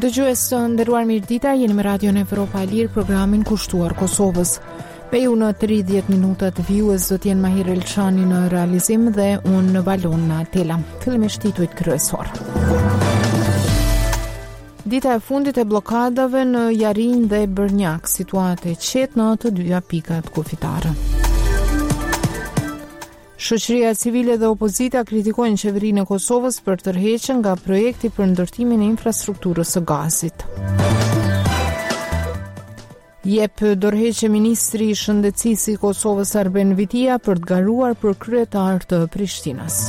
Dëgjues të nderuar mirëdita, jeni me Radion Evropa e Lirë, programin kushtuar Kosovës. Me ju në 30 minutat vijues do t'jenë Mahir Elçani në realizim dhe unë në balon në Tela. Fillimisht titujt kryesor. Dita e fundit e blokadave në Jarin dhe Bërnjak, situate e qetë në të dyja pikat kufitare. Shoqëria civile dhe opozita kritikojnë qeverinë e Kosovës për tërheqjen nga projekti për ndërtimin e infrastrukturës së gazit. Jep dorëheqje ministri i shëndetësisë i Kosovës Arben Vitia për të garuar për kryetar të Prishtinës.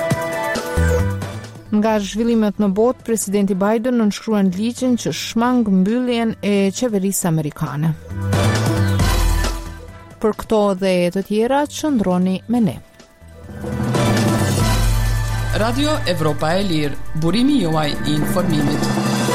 Nga zhvillimet në botë, presidenti Biden nënshkruan ligjin që shmang mbylljen e qeverisë amerikane. Për këto dhe të tjera, qëndroni me ne. Radio Evropa e Lirë, burimi juaj i informimit.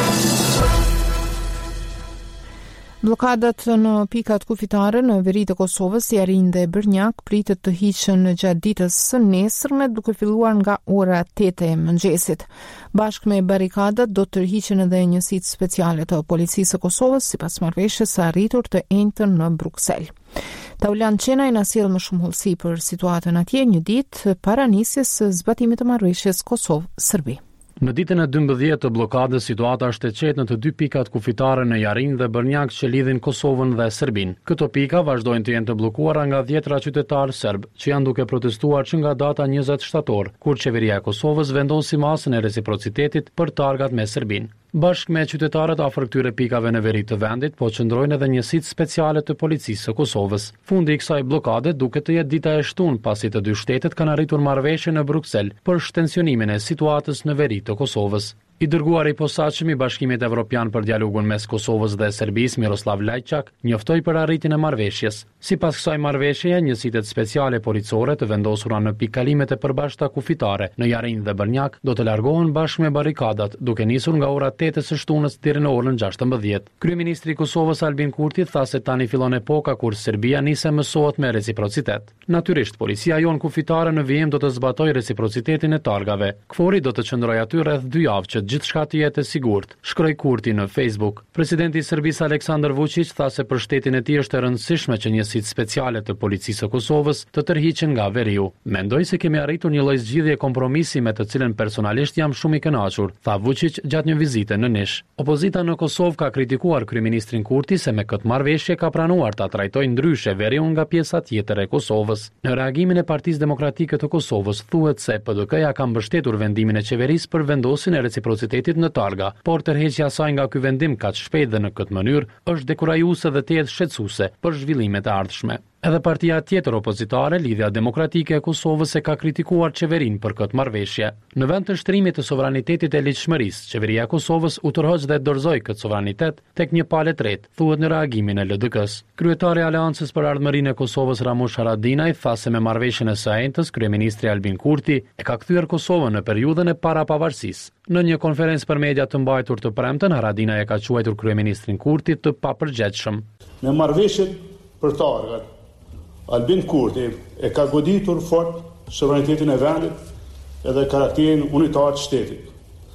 Blokadat në pikat kufitare në veri të Kosovës, Jarin dhe Bërnjak pritet të hiqen gjatë ditës së nesërme, duke filluar nga ora 8 e mëngjesit. Bashkë me barikadat do të tërhiqen edhe njësitë speciale të policisë së Kosovës, sipas marrëveshjes së arritur të enjtën në Bruksel. Taulan Qenaj na sjell më shumë hollësi për situatën atje një ditë para nisjes së zbatimit të marrëveshjes Kosovë-Serbi. Në ditën e 12 të blokadës, situata është e qetë në të dy pikat kufitare në Jarin dhe Bërnjak që lidhin Kosovën dhe Serbinë. Këto pika vazhdojnë të jenë të bllokuara nga 10 qytetarë serb, që janë duke protestuar që nga data 20 shtator, kur qeveria e Kosovës vendosi masën e reciprocitetit për targat me Serbinë. Bashkë me qytetarët afër këtyre pikave në veri të vendit, po qëndrojnë edhe njësitë speciale të policisë së Kosovës. Fundi i kësaj blokade duket të jetë dita e shtunë, pasi të dy shtetet kanë arritur marrëveshje në Bruksel për shtensionimin e situatës në veri të Kosovës. I dërguari i posaçëm i Bashkimit Evropian për dialogun mes Kosovës dhe Serbisë, Miroslav Lajçak, njoftoi për arritjen e marrëveshjes. Sipas kësaj marrëveshjeje, njësitë speciale policore të vendosura në pikëkalimet e përbashkëta kufitare në Jarin dhe Bërnjak do të largohen bashkë me barikadat, duke nisur nga ora 8 së shtunës deri në orën 16. Kryeministri i Kosovës Albin Kurti tha se tani fillon epoka kur Serbia nisi mësohet me reciprocitet. Natyrisht, policia jon kufitare në vijim do të zbatojë reciprocitetin e targave. KFOR-i do të qëndrojë aty rreth 2 javë që gjithçka të jetë e sigurt, shkroi Kurti në Facebook. Presidenti i Serbisë Aleksandar Vučić tha se për shtetin e tij është e rëndësishme që njësitë speciale të policisë së Kosovës të tërhiqen nga veriu. Mendoj se kemi arritur një lloj zgjidhje kompromisi me të cilën personalisht jam shumë i kënaqur, tha Vučić gjatë një vizite në Nish. Opozita në Kosovë ka kritikuar kryeministrin Kurti se me këtë marrëveshje ka pranuar ta trajtojë ndryshe veriun nga pjesa tjetër e Kosovës. Në reagimin e Partisë Demokratike të Kosovës thuhet se PDK-ja ka mbështetur vendimin e qeverisë për vendosjen e reciprocitetit në targa, por tërheqja e saj nga ky vendim kaq shpejt dhe në këtë mënyrë është dekurajuese dhe të jetë shqetësuese për zhvillimet e ardhshme. Edhe partia tjetër opozitare, Lidhja Demokratike e Kosovës, e ka kritikuar qeverinë për këtë marrëveshje. Në vend të shtrimit të sovranitetit e ligjshmërisë, qeveria e Kosovës u tërhoq dhe dorëzoi këtë sovranitet tek një palë tretë, thuhet në reagimin e LDK-s. Kryetari i Aleancës për Ardhmërinë e Kosovës Ramush Haradinaj tha se me marrëveshjen e së enjtës, kryeministri Albin Kurti e ka kthyer Kosovën në periudhën e parapavarësisë. Në një konferencë për media të mbajtur të premten, Haradinaj e ka quajtur kryeministrin Kurti të papërgjegjshëm. Me marrëveshjen për targat, Albin Kurti e ka goditur fort sovranitetin e vendit edhe karakterin unitar të shtetit.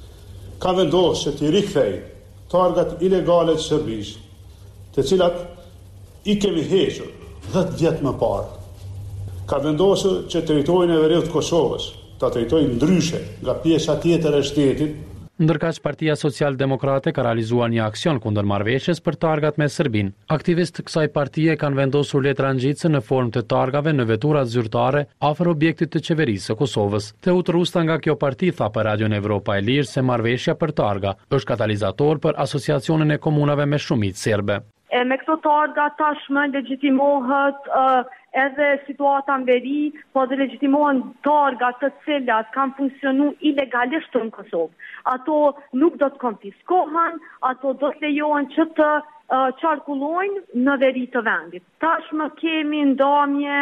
Ka vendosur që t'i rikthej targat ilegale të Serbisë, të cilat i kemi hequr 10 vjet më parë. Ka vendosur që territorin e veriut të Kosovës ta trajtojë ndryshe nga pjesa tjetër e shtetit. Ndërkaq Partia Social-Demokrate ka realizuar një aksion kundër marrëveshjes për targat me Serbinë. Aktivistë të kësaj partie kanë vendosur letra ngjitse në formë të targave në vetura zyrtare afër objektit të qeverisë së Kosovës. Teut Rusta nga kjo parti tha për Radion Evropa e Lirë se marrëveshja për targa është katalizator për asociacionin e komunave me shumicë serbe. Me këto targa tashmë legjitimohet edhe situata në veri, po dhe legjitimohen targat të cilat kanë funksionu ilegalisht në Kosovë. Ato nuk do të konfiskohen, ato do të lejohen që të qarkullojnë në veri të vendit. Tashmë kemi ndamje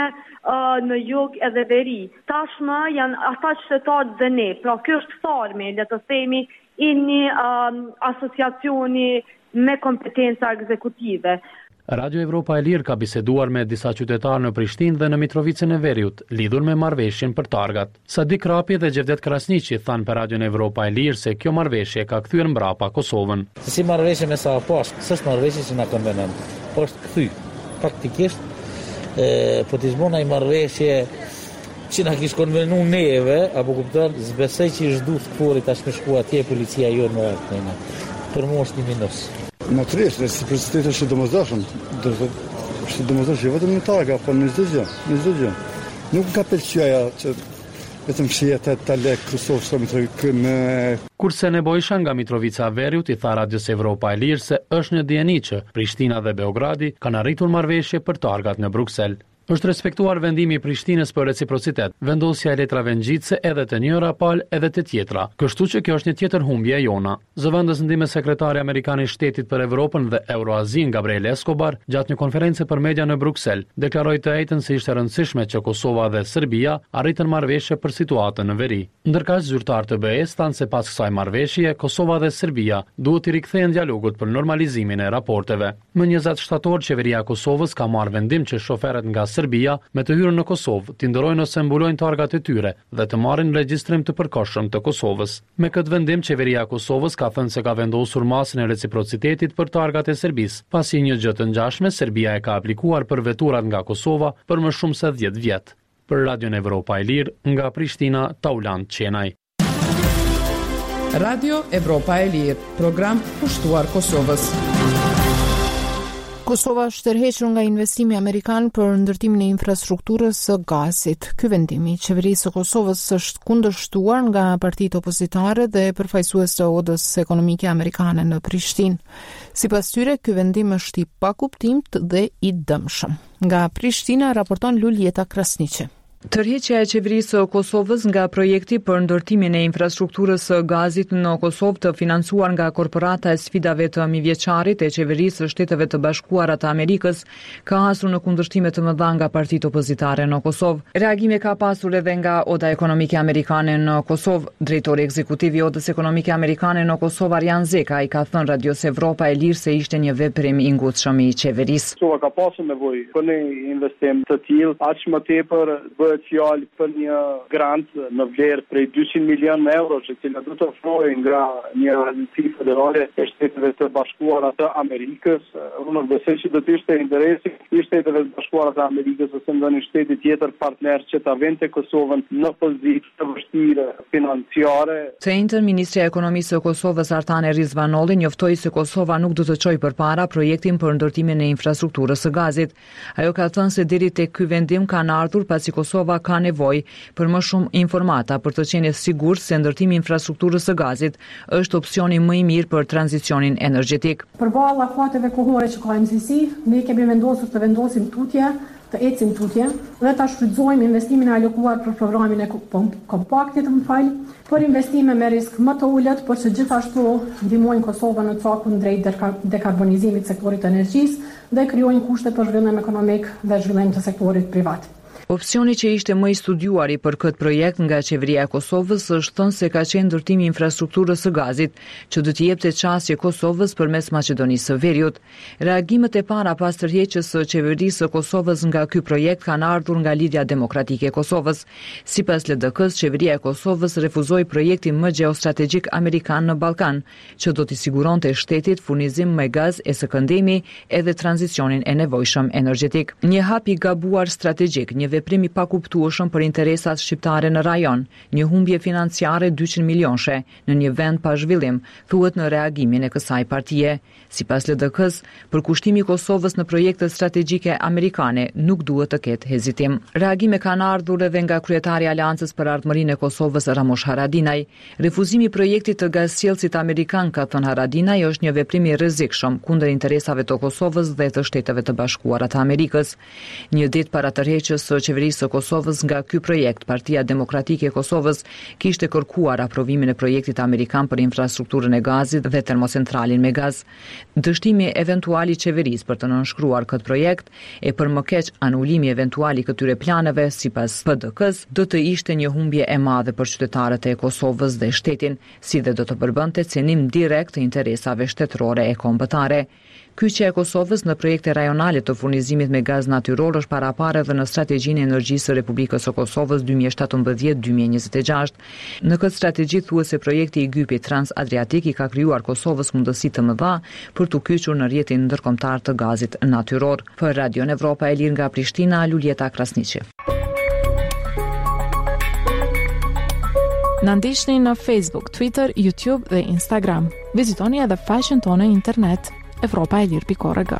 në jug edhe veri. Tashmë janë ata qytetarët dhe ne. Pra kjo është forme, le të themi, i një asociacioni me kompetenca ekzekutive. Radio Evropa e Lirë ka biseduar me disa qytetarë në Prishtinë dhe në Mitrovicën e Veriut, lidhur me marrëveshjen për targat. Sadik Rapi dhe Gjevdet Krasniqi thanë për Radio Evropa e Lirë se kjo marrëveshje ka kthyer mbrapa Kosovën. Si marrëveshje me sa poshtë, s'është marrëveshje që na konvenon. Po është kthy. Praktikisht po të zmona i marrëveshje që na kishte konvenu neve, apo kupton, zbesoj që i zhdut këpuri tash me shku atje policia jo në atë. Për mua është një minus. Natyrisht, si prezident është domosdoshëm, është domosdoshëm vetëm në targa, po në çdo gjë. Nuk ka pëlqyer ajo që vetëm fshihja ta lek Kosovë me Kurse Nebojsha nga Mitrovica e Veriut i tha Radios Evropa e Lirë se është një dieni që Prishtina dhe Beogradi kanë arritur marrëveshje për targat në Bruksel. Është respektuar vendimi i Prishtinës për reciprocitet, vendosja e letrave ngjitse edhe të njëra palë edhe të tjetra. Kështu që kjo është një tjetër humbje e jona. Zëvendës ndihmë sekretari amerikan i Shtetit për Evropën dhe Euroazin Gabriel Escobar, gjatë një konferencë për media në Bruksel, deklaroi të njëjtën se ishte rëndësishme që Kosova dhe Serbia arritën marrëveshje për situatën në veri. Ndërkaq zyrtarë të BE-s thanë se pas kësaj marrëveshje, Kosova dhe Serbia duhet të rikthehen dialogut për normalizimin e raporteve. Më 20 shtator, qeveria e Kosovës ka marrë vendim që shoferët nga Serbia me të hyrën në Kosovë të ndërojnë ose mbulojnë targat e tyre dhe të marrin regjistrim të përkohshëm të Kosovës. Me këtë vendim, qeveria e Kosovës ka thënë se ka vendosur masën e reciprocitetit për targat e Serbisë. Pasi një gjë të ngjashme, Serbia e ka aplikuar për veturat nga Kosova për më shumë se 10 vjet. Për Radio Evropa e Lirë, nga Prishtina, Taulant Qenaj. Radio Evropa e Lirë, program pushtuar Kosovës. Kosova është tërhequr nga investimi amerikan për ndërtimin e infrastrukturës së gazit. Ky vendim i qeverisë së Kosovës është kundërshtuar nga partitë opozitare dhe përfaqësues të odës ekonomike amerikane në Prishtinë. Sipas tyre, ky vendim është i pakuptimt dhe i dëmshëm. Nga Prishtina raporton Luljeta Krasniqi. Tërheqja e qeverisë së Kosovës nga projekti për ndërtimin e infrastrukturës së gazit në Kosovë të financuar nga korporata e sfidave të mijëvjeçarit e qeverisë së Shteteve të Bashkuara të Amerikës ka hasur në kundërshtime të mëdha nga partitë opozitare në Kosovë. Reagime ka pasur edhe nga Oda Ekonomike Amerikane në Kosovë. Drejtori ekzekutiv i Odës Ekonomike Amerikane në Kosovë, Arjan Zeka, i ka thënë Radios Evropa e Lirë se ishte një veprim i ngutshëm i qeverisë. Kosova ka pasur nevojë për një investim të tillë, aq më tepër fjalë për një grant në vlerë prej 200 milion euro që cila do të ofrojë nga një agenci federale e Shteteve të Bashkuara të Amerikës. Unë besoj që do të ishte interesi i Shteteve të Bashkuara të Amerikës ose ndonjë shteti tjetër partner që ta vente Kosovën në pozitë të vështirë financiare. Të njëjtën ministri i ekonomisë së Kosovës Artane Rizvanolli njoftoi se Kosova nuk do të çojë përpara projektin për ndërtimin e infrastrukturës së gazit. Ajo ka thënë se deri tek ky vendim kanë ardhur pasi Kosova ka nevojë për më shumë informata për të qenë sigurt se ndërtimi i infrastrukturës së gazit është opsioni më i mirë për tranzicionin energjetik. Përballë fateve kohore që ka mësisi, ne kemi vendosur të vendosim tutje, të ecim tutje dhe ta shfrytëzojmë investimin e alokuar për programin e kompaktit, për investime me risk më të ulët, por që gjithashtu ndihmojnë Kosovën në cakun drejt dekarbonizimit të sektorit të energjisë dhe krijojnë kushte për zhvillim ekonomik dhe zhvillim të sektorit privat. Opsioni që ishte më i studiuari për këtë projekt nga qeveria e Kosovës është thënë se ka qenë ndërtimi i infrastrukturës së gazit, që do të jepte çastje Kosovës përmes Maqedonisë së Veriut. Reagimet e para pas tërheqjes së qeverisë së Kosovës nga ky projekt kanë ardhur nga Lidhja Demokratike e Kosovës. Sipas LDK-s, qeveria e Kosovës refuzoi projektin më gjeostrategjik amerikan në Ballkan, që do t'i siguronte shtetit furnizim me gaz e së këndemi edhe tranzicionin e nevojshëm energjetik. Një hap i gabuar strategjik, një veprim i pakuptueshëm për interesat shqiptare në rajon, një humbje financiare 200 milionëshe në një vend pa zhvillim, thuhet në reagimin e kësaj partie. Sipas LDK-s, përkushtimi i Kosovës në projekte strategjike amerikane nuk duhet të ketë hezitim. Reagime kanë ardhur edhe nga kryetari i Aleancës për Ardhmërinë e Kosovës, Ramush Haradinaj. Refuzimi i projektit të gazsjellësit amerikan, ka thënë Haradinaj, është një veprim i rrezikshëm kundër interesave të Kosovës dhe të Shteteve të Bashkuara të Amerikës. Një ditë para tërheqjes së qeverisë së Kosovës nga ky projekt, Partia Demokratike e Kosovës kishte kërkuar aprovimin e projektit amerikan për infrastrukturën e gazit dhe termocentralin me gaz. Dështimi eventual i qeverisë për të nënshkruar këtë projekt e për më keq anulimi eventual i këtyre planeve sipas PDK-s do të ishte një humbje e madhe për qytetarët e Kosovës dhe shtetin, si dhe do të përbënte cenim direkt të interesave shtetërore e kombëtare. Kyçja e Kosovës në projekte rajonale të furnizimit me gaz natyror është parapare dhe në strategjinë e energjisë së Republikës së Kosovës 2017-2026. Në këtë strategji thuhet se projekti i Gypit Trans-Adriatik i ka krijuar Kosovës mundësi të mëdha për të kyçur në rrjetin ndërkombëtar të gazit natyror. Për Radion Evropa e Lirë nga Prishtina, Luljeta Krasniqi. Na ndiqni në Facebook, Twitter, YouTube dhe Instagram. Vizitoni edhe faqen tonë internet evropaelir.org.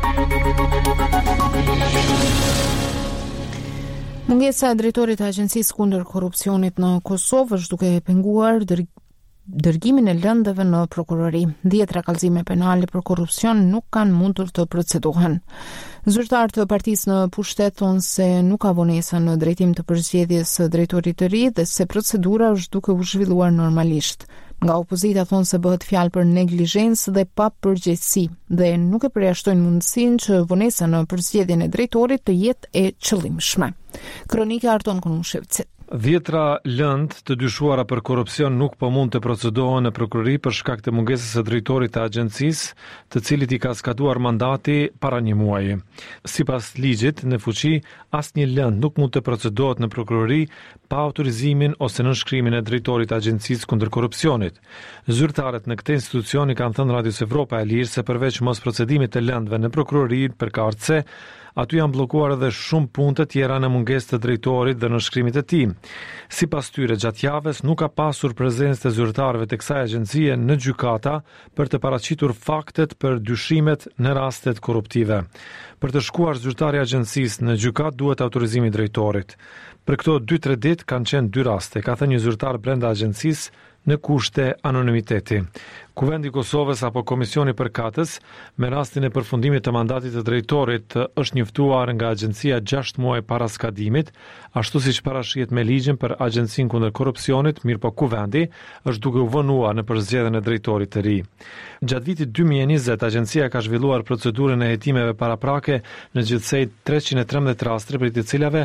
Mungesa e drejtorit të Agjencisë kundër korrupsionit në Kosovë është duke penguar dërgimin e lëndëve në prokurori. 10 kallëzime penale për korrupsion nuk kanë mundur të procedohen. Zyrtar të partisë në pushtet thonë se nuk ka vonesa në drejtim të përzgjedhjes së drejtorit të ri dhe se procedura është duke u zhvilluar normalisht. Nga opozita thonë se bëhet fjalë për neglizhencë dhe pa përgjegjësi dhe nuk e përjashtojnë mundësinë që vonesa në përzgjedhjen e drejtorit të jetë e qëllimshme. Kronika Arton Konushevci. 10 lëndë të dyshuara për korrupsion nuk po mund të procedohen në prokurori për shkak të mungesës së drejtorit të agjencisë, të cilit i ka skaduar mandati para një muaji. Sipas ligjit në fuqi, asnjë lëndë nuk mund të procedohet në prokurori pa autorizimin ose nënshkrimin e drejtorit të agjencisë kundër korrupsionit. Zyrtarët në këtë institucion i kanë thënë Radios Evropa e Lirë se përveç mos procedimit të lëndëve në prokurori për KRC, aty janë bllokuar edhe shumë punë të tjera në mungesë të drejtorit dhe nënshkrimit të tij. Sipas tyre, gjatë javës nuk ka pasur prezencë të zyrtarëve të kësaj agjencie në gjykata për të paraqitur faktet për dyshimet në rastet korruptive. Për të shkuar zyrtari i agjencisë në gjykat duhet autorizimi i drejtorit. Për këto 2-3 ditë kanë qenë 2 raste, ka thënë një zyrtar brenda agjencisë në kushte anonimiteti. Kuvendi i Kosovës apo Komisioni Përkatës me rastin e përfundimit të mandatit të drejtorit është njoftuar nga agjencia 6 muaj para skadimit, ashtu siç parashihet me ligjin për Agjencinë kundër korrupsionit, mirëpo Kuvendi është duke u vënuar në përzgjedhjen e drejtorit të ri. Gjatë vitit 2020, agjencia ka zhvilluar procedurën e hetimeve paraprake në gjithsej 313 raste, për të cilave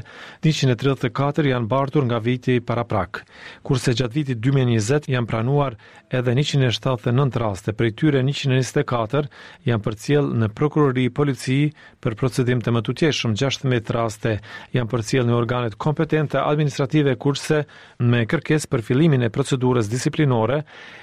134 janë bartur nga viti paraprak, kurse gjatë vitit 2020 janë pranuar edhe 179 raste, prej tyre 124 janë përcjell në prokurori, polici për procedim të mëtutjeshëm, 16 raste janë përcjell në organet kompetente administrative, kurse me kërkesë për fillimin e procedurës disiplinore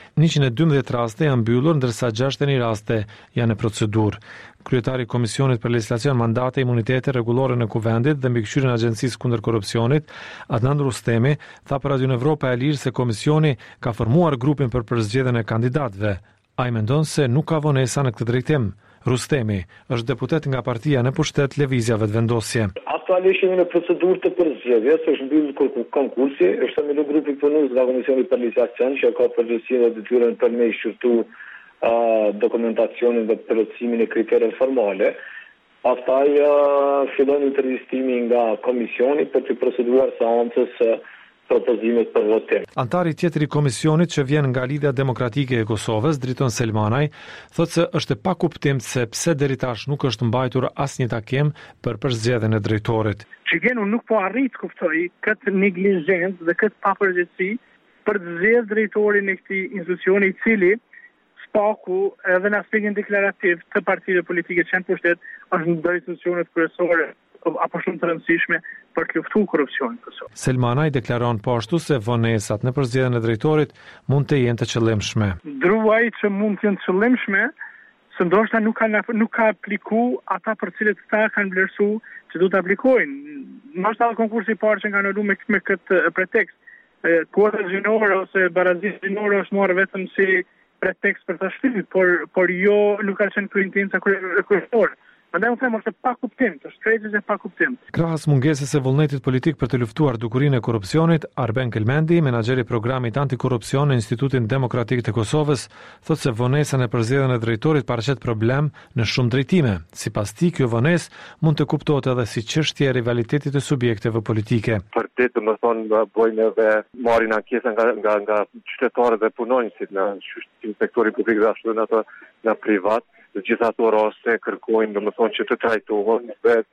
112 raste janë mbyllur, ndërsa 61 raste janë në procedurë. Kryetari i Komisionit për Legjislacion, Mandate, Imunitete Rregullore në Kuvendit dhe mbikëqyrjen e Agjencisë kundër korrupsionit, Adnan Rustemi, tha për Radion Evropa e Lirë se komisioni ka formuar grupin për përzgjedhjen e kandidatëve. Ai mendon se nuk ka vonesa në këtë drejtim. Rustemi është deputet nga partia në pushtet Lëvizja Vetëvendosje. Aktualisht jemi në procedurë të përzgjedhjes, është mbyllur konkursi, është mbyllur grupi punues nga Komisioni për Legjislacion që ka përgjegjësinë dhe detyrën për me shqyrtu dokumentacionin dhe plotësimin e kritereve formale. Pastaj fillon intervistimi nga komisioni për të proceduar seancës propozimet për votim. Antari tjetër i komisionit që vjen nga Lidhja Demokratike e Kosovës, Driton Selmanaj, thotë se është pa kuptim se pse deri tash nuk është mbajtur asnjë takim për përzgjedhjen e drejtorit. Unë nuk po arrit kuptoj këtë neglizhencë dhe këtë papërgjegjësi për të zgjedhur drejtorin e këtij institucioni i cili spaku edhe në aspektin deklarativ të partive politike që janë pushtet është ndër institucionet kryesore apo shumë të rëndësishme për të luftuar korrupsionin në Kosovë. Selmanaj deklaron po ashtu se vonesat në përzgjedhjen e drejtorit mund të jenë të qëllimshme. Druaj që mund të jenë të qëllimshme, se ndoshta nuk ka apliku ata për cilët ata kanë vlerësu që duhet të aplikojnë. Ndoshta konkursi i parë që kanë ndodhur me këtë pretekst. Kuota gjinore ose barazia gjinore është marrë vetëm si pretekst për ta shtypur, por jo nuk ka qenë intenca kryesore. Prandaj unë them është e pakuptim, është krejtësisht e pakuptim. Krahas mungesës së vullnetit politik për të luftuar dukurinë e korrupsionit, Arben Kelmendi, menaxheri i programit antikorrupsion në Institutin Demokratik të Kosovës, thotë se vonesa në përzgjedhjen e drejtorit paraqet problem në shumë drejtime. Sipas tij, kjo vonesë mund të kuptohet edhe si çështje e rivalitetit të subjekteve politike. Për ditë, domethënë, bojnë edhe marrin ankesa nga qytetarët dhe punonjësit në sektorin publik dhe ashtu në privat. Të gjitha ato raste kërkojnë domethënë që të trajtohen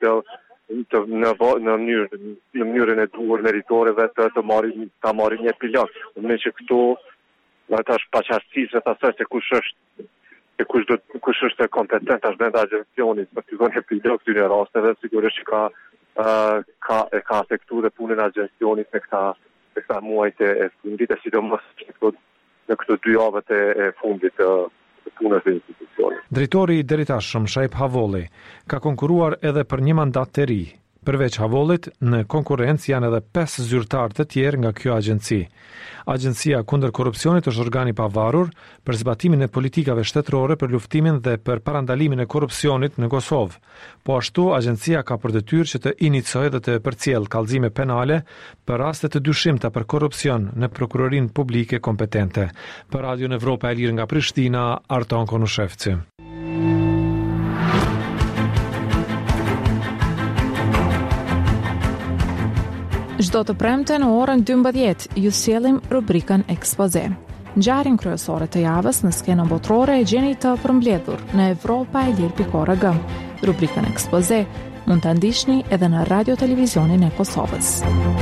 në mënyrën e duhur meritore dhe ta marrin një epilog. Me që këto tash paqartësisë të asaj se kush është kompetent as brenda agjencionit për të dhënë epilog këtyre rasteve, sigurisht që ka afektuar punën e agjencionit në këta muajt e fundit, sidomos në këto 2 javët e fundit të punës së institucionit. Drejtori i deritashëm Shaip Havolli ka konkuruar edhe për një mandat të ri. Përveç Havollit, në konkurrencë janë edhe 5 zyrtarë të tjerë nga kjo agjenci. Agjencia kundër korrupsionit është organi i pavarur për zbatimin e politikave shtetërore për luftimin dhe për parandalimin e korrupsionit në Kosovë. Po ashtu, agjencia ka për detyrë që të iniciojë dhe të përcjellë kallëzime penale për raste të dyshimta për korrupsion në prokurorinë publike kompetente. Për Radio Evropa e Lirë nga Prishtina, Arton Konushevci. Çdo të premte në orën 12 ju sjellim rubrikën Ekspoze. Ngjarjen kryesore të javës në skenën botërore e gjeni të përmbledhur në europaelir.org. Rubrikën Ekspoze mund ta ndiqni edhe në Radio Televizionin e Kosovës.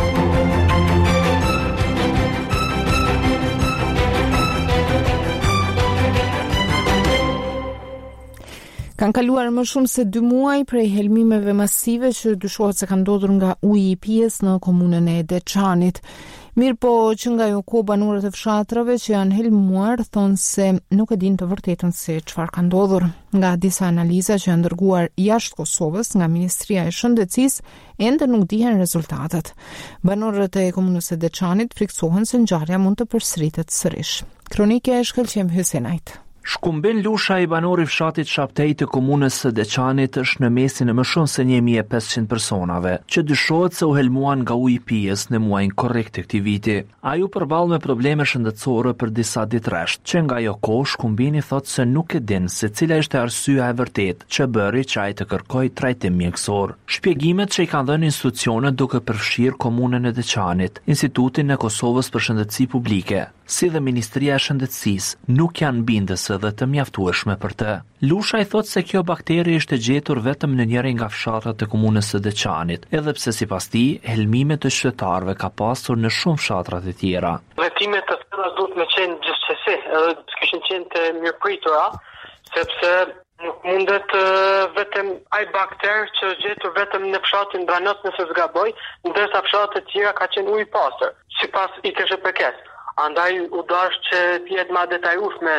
Kanë kaluar më shumë se 2 muaj prej helmimeve masive që dyshohet se kanë ndodhur nga uji i pijes në komunën e Deçanit. Mirë po që nga jo ko banorët e fshatrave që janë helmuar thonë se nuk e din të vërtetën se çfarë ka ndodhur. Nga disa analiza që janë dërguar jashtë Kosovës nga Ministria e Shëndetësisë, ende nuk dihen rezultatet. Banorët e komunës së Deçanit friksohen se ngjarja mund të përsëritet sërish. Kronika e Shkëlqem Hysenajt. Shkumbin Lusha i banori fshatit Shaptej të komunës së Deçanit është në mesin e më shumë se 1500 personave, që dyshohet se u helmuan nga uji i pijes në muajin korrekt të këtij viti. Ai u përball me probleme shëndetësore për disa ditë rresht, që nga ajo kohë Shkumbini thotë se nuk e din se cila ishte arsyeja e vërtetë që bëri që ai të kërkojë trajtim mjekësor. Shpjegimet që i kanë dhënë institucionet duke përfshirë komunën e Deçanit, Institutin e Kosovës për Shëndetësi Publike, si dhe Ministria e Shëndetësisë, nuk janë bindëse dhe të mjaftueshme për të. Lusha i thotë se kjo bakteri ishte gjetur vetëm në njërin nga fshatrat e komunës së Deçanit, edhe pse sipas tij, helmimet e qytetarëve ka pasur në shumë fshatra të tjera. Vetimet të tilla duhet me qenë gjithsesi, edhe kishin qenë të mirëpritura, sepse nuk mundet vetëm ai bakter që është gjetur vetëm në fshatin Branot nëse zgaboj, ndërsa fshatrat e tjera ka qenë ujë i pastër, sipas i TSHPK-s. Andaj u dash që t'jetë ma detajueshme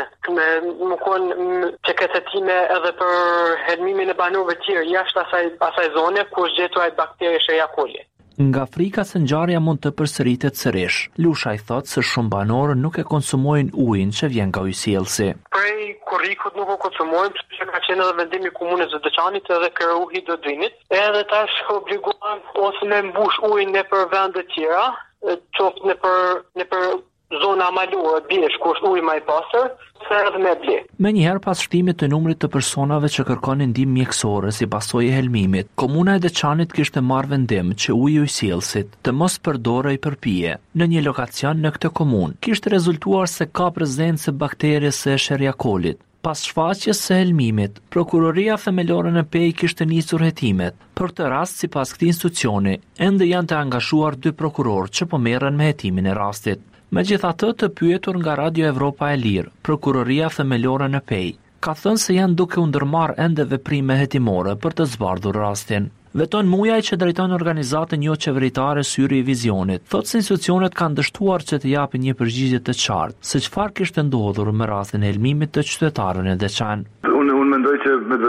më konë çeketime edhe për helmimin e banorëve tjerë jashtë asaj zone ku është gjetur ai bakteri Escherichia coli. Nga frika se ngjarja mund të përsëritet sërish, Lusha i thotë se shumë banorë nuk e konsumojnë ujin që vjen nga ujësiellsi. Prej kurrikut nuk o konsumojnë, që ka qenë edhe vendimi i komunës së Deçanit edhe KRU Hidrodrinit, edhe tash obligohen ose me mbush ujin nëpër vende të tjera, qoftë nëpër zona malore, bjesh, ku është ujë më i pastër, se edhe me ble. Menjëherë pas shtimit të numrit të personave që kërkonin ndihmë mjekësore si pasojë e helmimit, komuna e Deçanit kishte marrë vendim që uji i ujësiellsit të mos përdorej për pije. Në një lokacion në këtë komunë kishte rezultuar se ka prezencë bakterisë së Escherichia colit. Pas shfaqjes së helmimit, prokuroria themelore në Pej kishte nisur hetimet. Për të rast, sipas këtij institucioni, ende janë të angazhuar 2 prokurorë që po merren me hetimin e rastit. Megjithatë, të pyetur nga Radio Evropa e Lirë, prokuroria themelore në Pej ka thënë se janë duke u ndërmarrë ende veprime hetimore për të zbardhur rastin. Veton Mujaj që drejton organizatën jo qeveritare Syri i Vizionit, thotë se institucionet kanë dështuar që të japin një përgjigje të qartë se çfarë kishte ndodhur me rastin e helmimit të qytetarëve në Deçan. Unë mendoj që me vërtet ka një lloj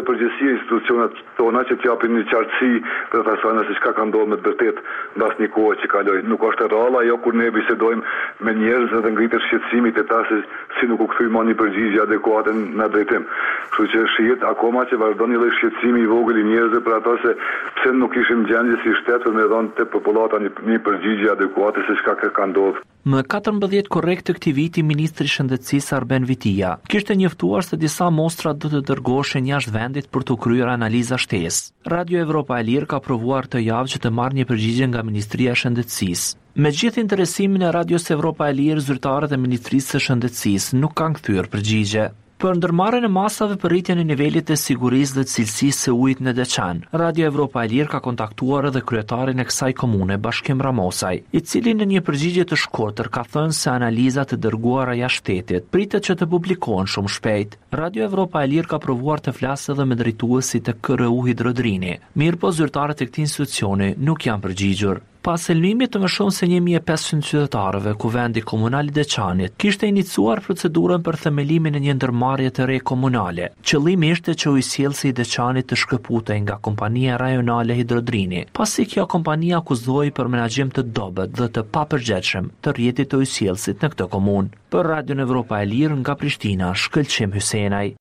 lloj përgjegjësie institucionet tona që t'japin një qartësi për personat se çka ka ndodhur me të vërtetë mbas një kohe që kaloi. Nuk është e rralla ajo kur ne bisedojmë me njerëz dhe ngritet shqetësimi te ta se si nuk u kthy më një përgjigje adekuate në drejtim. Kështu që shihet akoma që vazhdon një lloj shqetësimi i vogël i njerëzve për ato se pse nuk ishim gjendje si shtet për me dhënë te popullata një përgjigje adekuate se çka ka ndodhur. Më 14 korrekt të këtij viti, ministri i Shëndetësisë Arben Vitia kishte njoftuar se disa mostra do të dërgoheshin jashtë vendit për të kryer analiza shtesë. Radio Evropa e Lirë ka provuar këtë javë që të marrë një përgjigje nga Ministria e Shëndetësisë. Me gjithë interesimin e Radios Evropa e Lirë, zyrtarët e Ministrisë së Shëndetësisë nuk kanë kthyer përgjigje. Për ndërmarrjen e masave për rritjen e nivelit të sigurisë dhe cilësisë së ujit në Deçan, Radio Evropa e Lirë ka kontaktuar edhe kryetarin e kësaj komune, Bashkim Ramosaj, i cili në një përgjigje të shkurtër ka thënë se analizat e dërguara jashtë shtetit pritet që të publikohen shumë shpejt. Radio Evropa e Lirë ka provuar të flasë edhe me drejtuesit e KRU Hidrodrini, mirë po zyrtarët e këtij institucioni nuk janë përgjigjur. Pas helmimit të më shumë se 1500 qytetarëve, Kuvendi Komunal i Deçanit kishte iniciuar procedurën për themelimin e një ndërmarrje të re komunale. Qëllimi ishte që ujësjellsi i Deçanit të shkëputej nga kompania rajonale Hidrodrini, pasi kjo kompani akuzohej për menaxhim të dobët dhe të papërgjegjshëm të rrjetit të ujësjellsit në këtë komunë. Për Radion Evropa e Lirë nga Prishtina, Shkëlqim Hysenaj.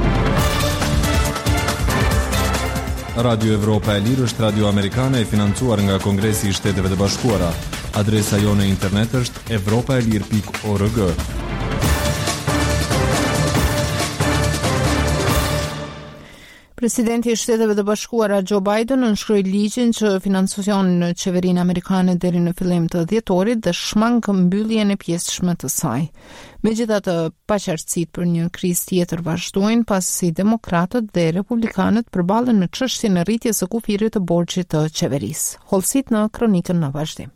Radio Evropa e Lirë është radio amerikane e financuar nga Kongresi i Shteteve të Bashkuara. Adresa jone internet është evropaelir.org. Presidenti i Shteteve të Bashkuara Joe Biden nënshkroi ligjin që financion qeverinë amerikane deri në fillim të dhjetorit dhe shmang mbylljen e pjesëshme të saj. Megjithatë, paqartësitë për një krizë tjetër vazhdojnë pasi demokratët dhe republikanët përballen me çështjen e rritjes së kufirit të borxhit të qeverisë. Holsit në kronikën në vazhdim.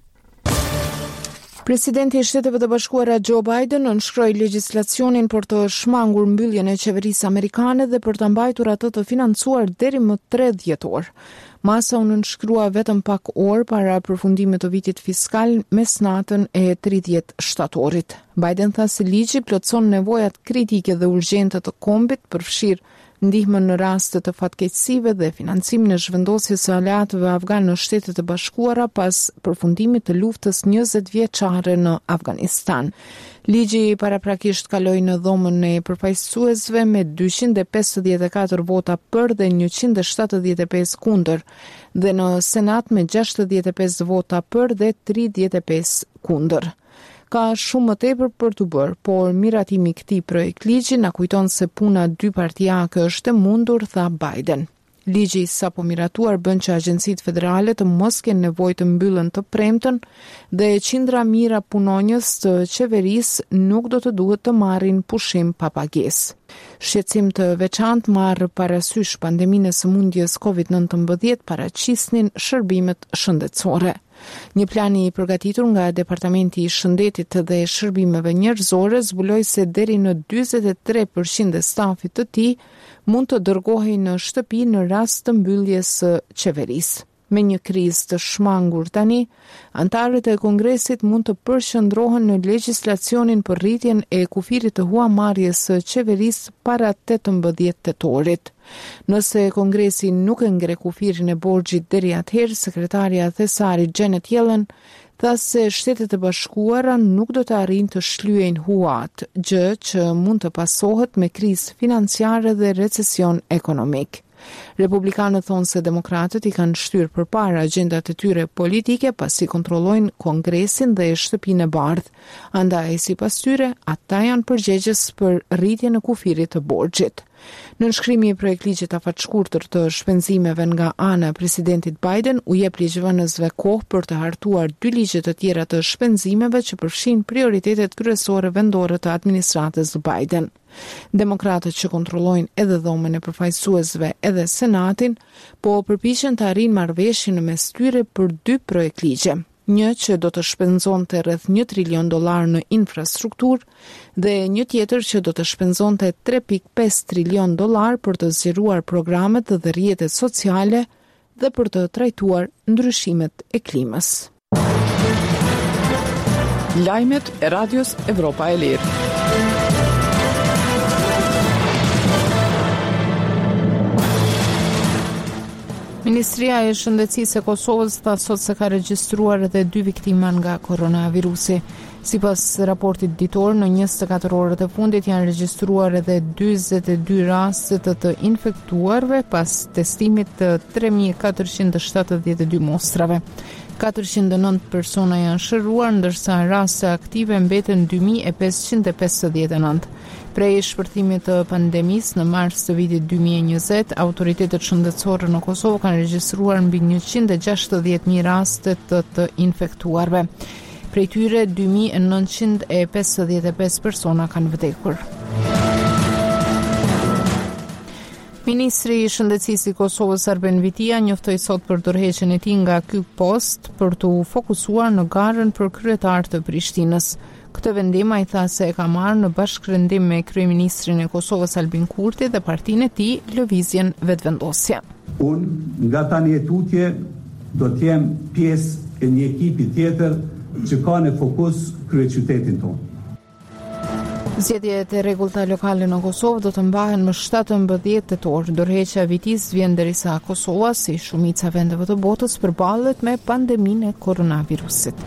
Presidenti i Shteteve të Bashkuara Joe Biden nënshkroi legjislacionin për të shmangur mbylljen e qeverisë amerikane dhe për të mbajtur atë të financuar deri më 3 dhjetor. Masa u nënshkrua vetëm pak orë para përfundimit të vitit fiskal mesnatën e 30 shtatorit. Biden tha se ligji plotson nevojat kritike dhe urgjente të kombit, përfshirë ndihmën në raste të fatkeqësive dhe financimin e zhvendosjes së aleatëve afgan në Shtetet e Bashkuara pas përfundimit të luftës 20 vjeçare në Afganistan. Ligji paraprakisht kaloi në dhomën e përfaqësuesve me 254 vota për dhe 175 kundër, dhe në Senat me 65 vota për dhe 35 kundër. Ka shumë më tepër për të bërë, por miratimi i këtij projekt ligji na kujton se puna 2 partijake është e mundur, tha Biden. Ligji sapo miratuar bën që agjencitë federale të mos kenë nevojë të mbyllen të premten dhe qindra mijëra punonjës të qeverisë nuk do të duhet të marrin pushim pa pagesë. Shqetësim të veçantë marr parasysh pandeminë e sëmundjes COVID-19 paraqisnin shërbimet shëndetësore. Një plan i përgatitur nga Departamenti i Shëndetit dhe Shërbimeve Njerëzore zbuloi se deri në 43% e stafit të tij mund të dërgohej në shtëpi në rast të mbylljes së qeverisë. Me një krizë të shmangur tani, antarët e Kongresit mund të përqendrohen në legjislacionin për rritjen e kufirit të huamarrjes së qeverisë para 18 tetorit. Nëse Kongresi nuk e ngre kufirin e borxhit deri atëherë, sekretarja thesari Janet Yellen tha se Shtetet e Bashkuara nuk do të arrijnë të shlyejnë huat, gjë që mund të pasohet me krizë financiare dhe recesion ekonomik. Republikanët thonë se demokratët i kanë shtyrë përpara agjendat e tyre politike pasi kontrollojnë Kongresin dhe Shtëpinë e Bardhë. Andaj, sipas tyre, ata janë përgjegjës për rritjen e kufirit të borxhit. Nënshkrimi i projektligjit afatshkurtër të shpenzimeve nga ana e presidentit Biden u jep ligjvënësve kohë për të hartuar 2 ligje të tjera të shpenzimeve që përfshin prioritetet kryesore vendore të administratës Biden. Demokratët që kontrollojnë edhe dhomën e përfaqësuesve edhe Senatin, po përpiqen të arrijnë marrëveshje në mes tyre për 2 projektligje. Një që do të shpenzonte rreth $1 trilion në infrastrukturë dhe një tjetër që do të shpenzonte $3.5 trilion për të zgjeruar programet dhe rrjetet sociale dhe për të trajtuar ndryshimet e klimës. Lajmet e Radios Evropa e Lirë. Ministria e Shëndetësisë e Kosovës tha sot se ka regjistruar edhe 2 viktima nga koronavirusi. Sipas raportit ditor, në 24 orët e fundit janë regjistruar edhe 42 raste të infektuarve pas testimit të 3472 mostrave. 409 persona janë shëruar, ndërsa raste aktive mbeten 2559. Prej shpërthimit të pandemisë në mars të vitit 2020, autoritetet shëndetësore në Kosovë kanë regjistruar mbi 160.000 raste të infektuarve. Prej tyre 2955 persona kanë vdekur. Ministri i Shëndetësisë i Kosovës Arben Vitia njoftoi sot për dorëheqjen e tij nga ky post për të fokusuar në garën për kryetar të Prishtinës. Këtë vendim ai tha se e ka marrë në bashkërendim me kryeministrin e Kosovës Albin Kurti dhe partinë e tij Lëvizjen Vetvendosje. Unë nga tani e tutje do të jem pjesë e një ekipi tjetër që ka në fokus kryeqytetin tonë. Zgjedhjet e rregullta lokale në Kosovë do të mbahen më 17 tetor. Dorëheqja e vitis vjen derisa Kosova, si shumica vendeve të botës, përballet me pandeminë e koronavirusit.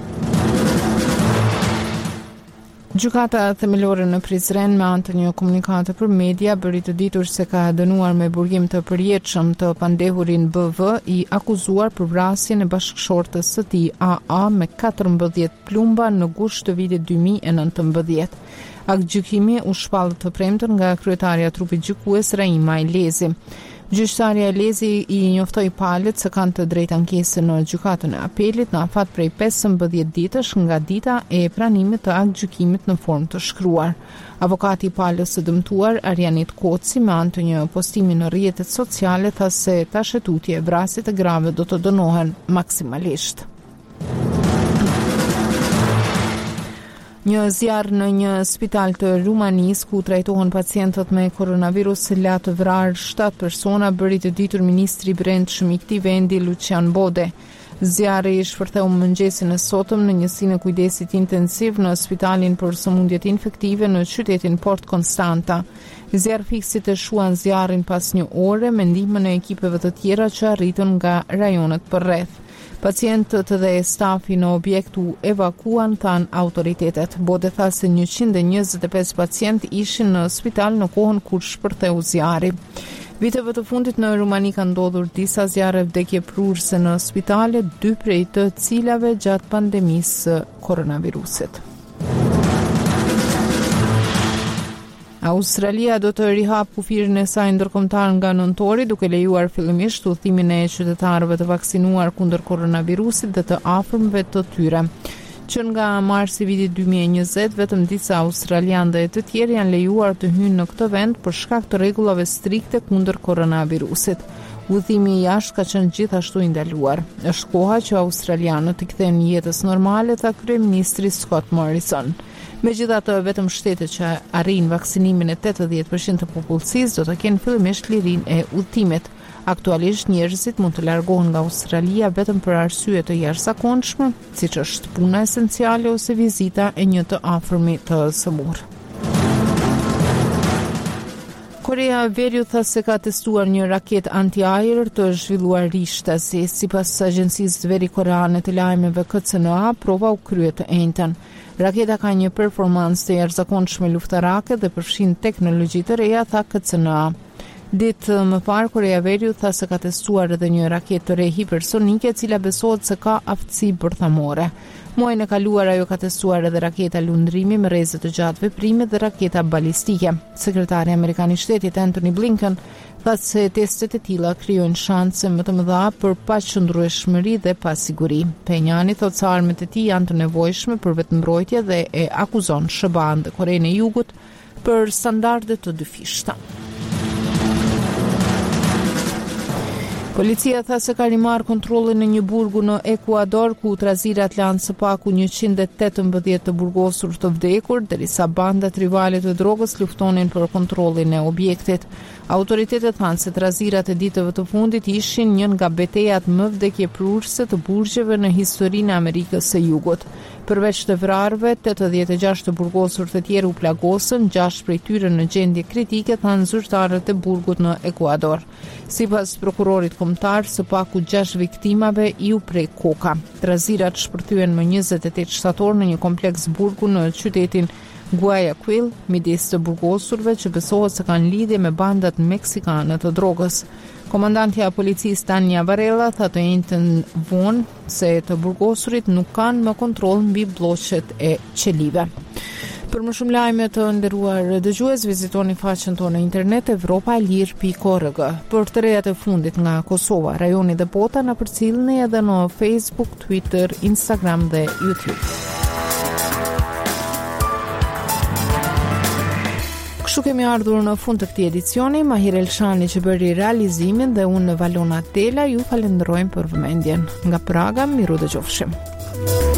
Gjykata themelore në Prizren me anë të një komunikate për media bëri të ditur se ka dënuar me burgim të përjetshëm të pandehurin BV i akuzuar për vrasjen e bashkëshortës së tij AA me 14 plumba në gusht të vitit 2019. Aktgjykimi u shpall të premten nga kryetaria e trupit gjykues Raima Elezi. Gjyqtarja Elezi i njoftoi palët se kanë të drejtë ankesë në gjykatën e apelit në afat prej 15 ditësh nga dita e pranimit të aktgjykimit në formë të shkruar. Avokati i palës së dëmtuar Arjanit Koci me anë të një postimi në rrjetet sociale tha se tashetutje e vrasjet e grave do të dënohen maksimalisht. Një zjarr në një spital të Rumanisë ku trajtohen pacientët me koronavirus la të vrarë 7 persona bëri të ditur ministri i brendshëm i këtij vendi Lucian Bode. Zjarri i shpërtheu mëngjesin e sotëm në njësinë e kujdesit intensiv në spitalin për sëmundjet infektive në qytetin Port Constanta. Zjarrfikësit e shuan zjarrin pas një ore me ndihmën e ekipeve të tjera që arritën nga rajonet përreth. Pacientët dhe stafi në objekt u evakuan, than autoritetet. Bode tha se 125 pacient ishin në spital në kohën kur shpërtheu zjarri. Viteve të fundit në Rumani ka ndodhur disa zjarre vdekje prurse në spitale, 2 prej të cilave gjatë pandemisë koronavirusit. Australia do të rihap kufirin e saj ndërkombëtar nga nëntori, duke lejuar fillimisht udhëtimin e qytetarëve të vaksinuar kundër koronavirusit dhe të afërmëve të tyre. Që nga marsi vitit 2020, vetëm disa australianë dhe të tjerë janë lejuar të hyjnë në këtë vend për shkak të rregullave strikte kundër koronavirusit. Udhëtimi i jashtë ka qenë gjithashtu i ndaluar. Është koha që australianët të kthehen jetës normale, tha kryeministri Scott Morrison. Megjithatë, vetëm shtetet që arrin vaksinimin e 80% të popullsisë do të kenë fillimisht lirinë e udhëtimit. Aktualisht njerëzit mund të largohen nga Australia vetëm për arsye të jashtëzakonshme, siç është puna esenciale ose vizita e një të afërmit të sëmurë. Korea e Veriut tha se ka testuar një raketë anti-ajër të zhvilluar rishtasi. Sipas agjencisë veri koreane të lajmeve KCNA, prova u krye të njëjtën. Raketa ka një performancë të jashtëzakonshme luftarake dhe përfshin teknologji të reja, tha KCNA. Ditë më parë, Korea e Veriut tha se ka testuar edhe një raketë të re hipersonike, e cila besohet se ka aftësi bërthamore. Muajin e kaluar ajo ka testuar edhe raketa lundrimi me rrezë të gjatë veprimit dhe raketa balistike. Sekretari amerikan i shtetit Antony Blinken tha se testet e tilla krijojnë shanse më të mëdha për paqëndrueshmëri dhe pasiguri. Penjani thotë se armët e tij janë të nevojshme për vetëmbrojtje dhe e akuzon SBA-n dhe Korenë e Jugut për standarde të dyfishta. Policia tha se ka rimarrë kontrollin në një burgu në Ekuador ku trazirat lanë së paku 118 të burgosur të vdekur, derisa bandat rivale të drogës luftonin për kontrollin e objektit. Autoritetet thanë se trazirat e ditëve të fundit ishin një nga betejat më vdekjeprurse të burgjeve në historinë e Amerikës së Jugut. Përveç të vrarëve, 86 të burgosur të tjerë u plagosën, 6 prej tyre në gjendje kritike, thanë zyrtarët e burgut në Ekuador. Sipas prokurorit kombëtar, së paku 6 viktimave iu prej koka. Trazirat shpërthyen më 28 shtator në një kompleks burgu në qytetin Guayaquil, midis të burgosurve që besohet se kanë lidhje me bandat meksikane të drogës. Komandantja e policisë Tania Varela tha të njëjtën vonë se të burgosurit nuk kanë më kontroll mbi blloqet e qelive. Për më shumë lajme të nderuar dëgjues, vizitoni faqen tonë në internet evropaelir.org. Për të rejat e fundit nga Kosova, rajoni dhe bota na përcjellni edhe në Facebook, Twitter, Instagram dhe YouTube. Kështu kemi ardhur në fund të këtij edicioni. Mahir Elshani që bëri realizimin dhe unë Valona Tela ju falenderojmë për vëmendjen. Nga Praga, miru dëgjofshim.